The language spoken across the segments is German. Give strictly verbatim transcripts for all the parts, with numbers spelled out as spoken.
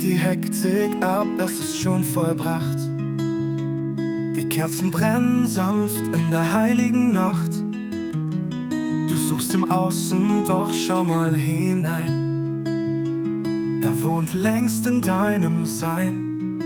die Hektik ab, es ist schon vollbracht. Die Kerzen brennen sanft in der heiligen Nacht. Du suchst im Außen, doch schau mal hinein. Er wohnt längst in deinem Sein.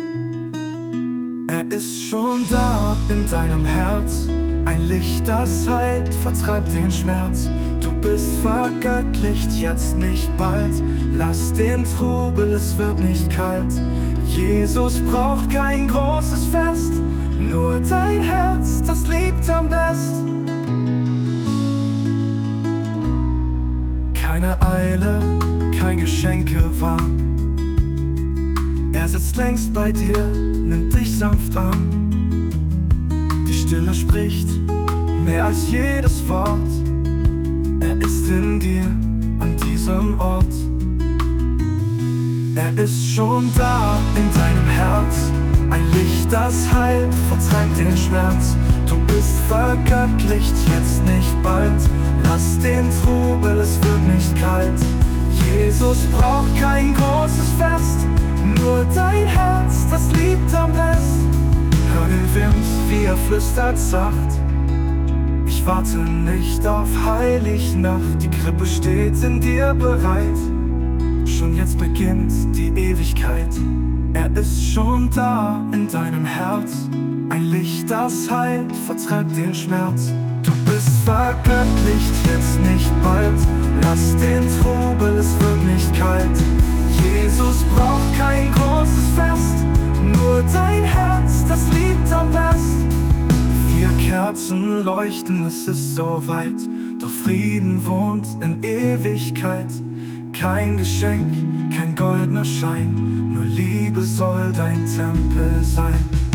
Er ist schon da in deinem Herz. Ein Licht, das heilt, vertreibt den Schmerz. Du bist vergöttlicht, jetzt nicht bald. Lass den Trubel, es wird nicht kalt. Jesus braucht kein großes Fest, nur dein Herz, das liebt am besten. Keine Eile, kein Geschenkewahn. Er sitzt längst bei dir, nimmt dich sanft an. Die Stille spricht mehr als jedes Wort. Er ist in dir, an diesem Ort. Er ist schon da in deinem Herz. Ein Licht, das heilt, vertreibt den Schmerz. Du bist vergöttlicht, jetzt nicht bald. Lass den Trubel, es wird nicht kalt. Jesus braucht kein großes Fest, nur dein Herz, das liebt am besten. Hör den Wind, wie er flüstert sacht. Ich warte nicht auf Heilignacht. Die Krippe steht in dir bereit. Schon jetzt beginnt die Ewigkeit. Er ist schon da in deinem Herz. Ein Licht, das heilt, vertreibt den Schmerz. Du bist vergöttlicht, jetzt nicht bald. Lass den Trubel, es wird nicht kalt. Jesus braucht kein großes Fest, nur dein Herz, das liebt am besten. Vier Kerzen leuchten, es ist so weit, doch Frieden wohnt in Ewigkeit. Kein Geschenk, kein goldener Schein, nur Liebe soll dein Tempel sein.